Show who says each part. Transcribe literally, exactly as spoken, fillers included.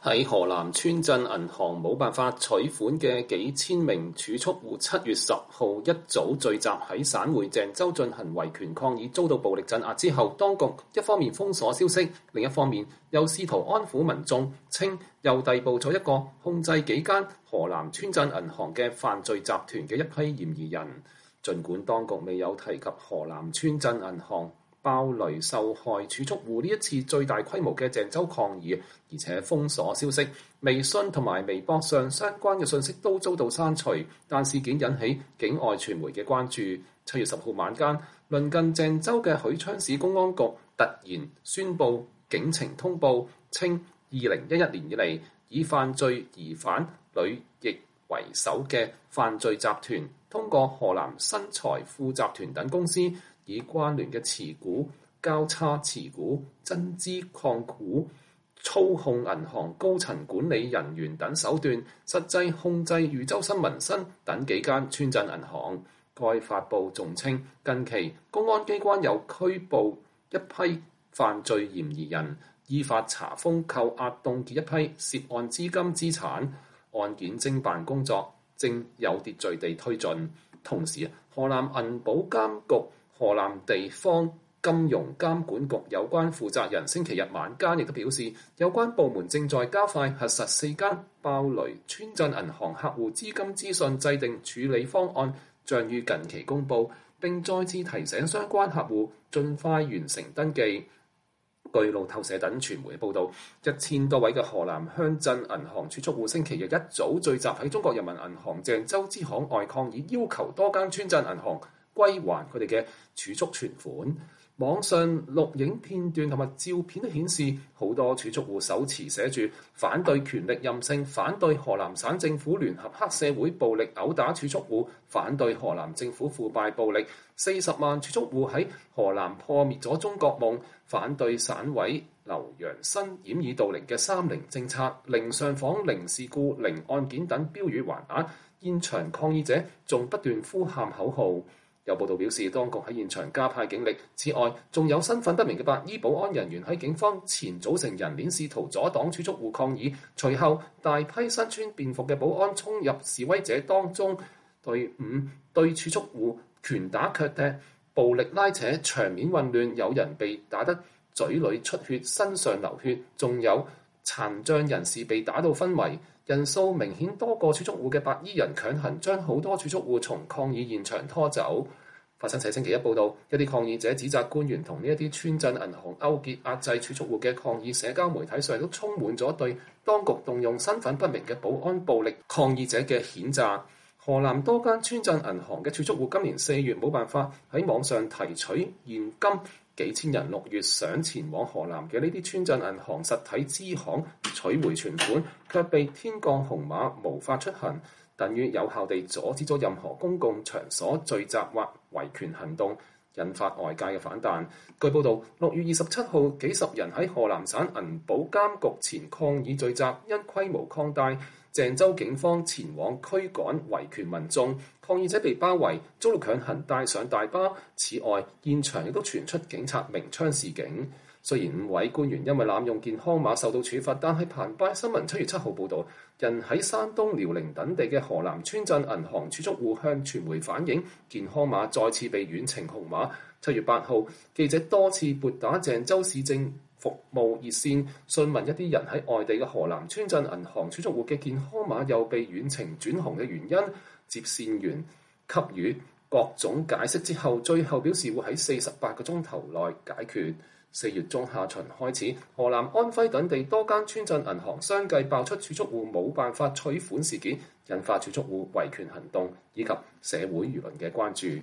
Speaker 1: 喺河南村鎮銀行冇辦法取款嘅幾千名儲蓄戶，七月十號一早聚集喺省會鄭州進行維權抗議，遭到暴力鎮壓之後，當局一方面封鎖消息，另一方面又試圖安撫民眾，稱又逮捕咗一個控制幾間河南村鎮銀行嘅犯罪集團嘅一批嫌疑人。儘管當局未有提及河南村鎮銀行爆雷受害儲蓄戶呢一次最大規模嘅鄭州抗議，而且封鎖消息，微信同埋微博上相關嘅信息都遭到刪除，但事件引起境外傳媒嘅關注。七月十號晚間，鄰近鄭州嘅許昌市公安局突然宣布警情通報，稱二零一一年以嚟，以犯罪疑犯呂毅為首嘅犯罪集團，通過河南新財富集團等公司，以關聯嘅持股、交叉持股、增資擴股、操控銀行高層管理人員等手段，實際控制豫州新民生等幾間村鎮銀行。該發布仲稱，近期公安機關有拘捕一批犯罪嫌疑人，依法查封扣押凍結一批涉案資金資產，案件偵辦工作正有秩序地推進。同時，河南銀保監局、河南地方金融監管局有關負責人星期日晚間亦都表示，有關部門正在加快核實四間爆雷村鎮銀行客戶資金資訊，制定處理方案，將於近期公佈，並再次提醒相關客戶盡快完成登記。據路透社等傳媒報道，一千多位嘅河南鄉鎮銀行儲蓄戶星期日一早聚集喺中國人民銀行鄭州支行外抗議，要求多間村鎮銀行歸還佢哋嘅儲蓄存款。網上錄影片段同埋照片都顯示，好多儲蓄戶手持寫住反對權力任性、反對河南省政府聯合黑社會暴力毆打儲蓄戶、反對河南政府腐敗暴力、四十萬儲蓄戶喺河南破滅咗中國夢、反對省委留洋生掩耳盜鈴嘅三零政策、零上訪、零事故、零案件等標語橫額。現場抗議者仲不斷呼喊口號。有報道表示，當局喺現場加派警力，此外仲有身份不明嘅白衣保安人員喺警方前組成人鏈，試圖阻擋儲蓄戶抗議。隨後大批身穿便服嘅保安衝入示威者當中，隊伍對儲蓄戶拳打腳踢，暴力拉扯，場面混亂，有人被打得嘴裏出血、身上流血，仲有殘障人士被打到昏迷。人數明顯多過儲蓄戶嘅白衣人強行將好多儲蓄戶從抗議現場拖走。法新社星期一報道，一啲抗議者指責官員同呢一啲村鎮銀行勾結壓制儲蓄戶嘅抗議，社交媒體上都充滿咗對當局動用身份不明嘅保安暴力抗議者嘅譴責。河南多間村鎮銀行嘅儲蓄戶今年四月冇辦法喺網上提取現金，幾千人六月想前往河南嘅呢啲村鎮銀行實體支行取回存款，卻被天降紅碼無法出行，等於有效地阻止咗任何公共場所聚集或維權行動，引發外界嘅反彈。據報道，六月二十七號，幾十人喺河南省銀保監局前抗議聚集，因規模擴大，鄭州警方前往驅趕維權民眾，抗議者被包圍，遭到強行帶上大巴。此外，現場亦都傳出警察鳴槍示警。雖然五位官員因為濫用健康碼受到處罰，但係澎湃新聞七月七號報導，人喺山東、遼寧等地嘅河南村鎮銀行儲蓄戶向傳媒反映，健康碼再次被遠程紅碼。七月八號，記者多次撥打鄭州市政服務熱線，詢問一啲人喺外地嘅河南村鎮銀行儲蓄戶嘅健康碼又被遠程轉紅嘅原因，接線員給予各種解釋之後，最後表示會喺四十八個鐘頭內解決。四月中下旬開始，河南、安徽等地多間村鎮銀行相繼爆出儲蓄戶冇辦法取款事件，引發儲蓄戶維權行動以及社會輿論嘅關注。